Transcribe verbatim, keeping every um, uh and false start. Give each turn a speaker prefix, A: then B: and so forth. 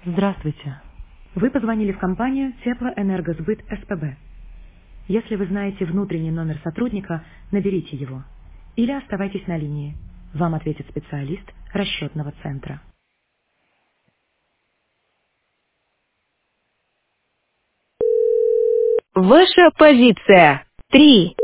A: Здравствуйте. Вы позвонили в компанию Теплоэнергосбыт СПБ. Если вы знаете внутренний номер сотрудника, наберите его. Или оставайтесь на линии. Вам ответит специалист расчетного центра.
B: Ваша позиция. Три.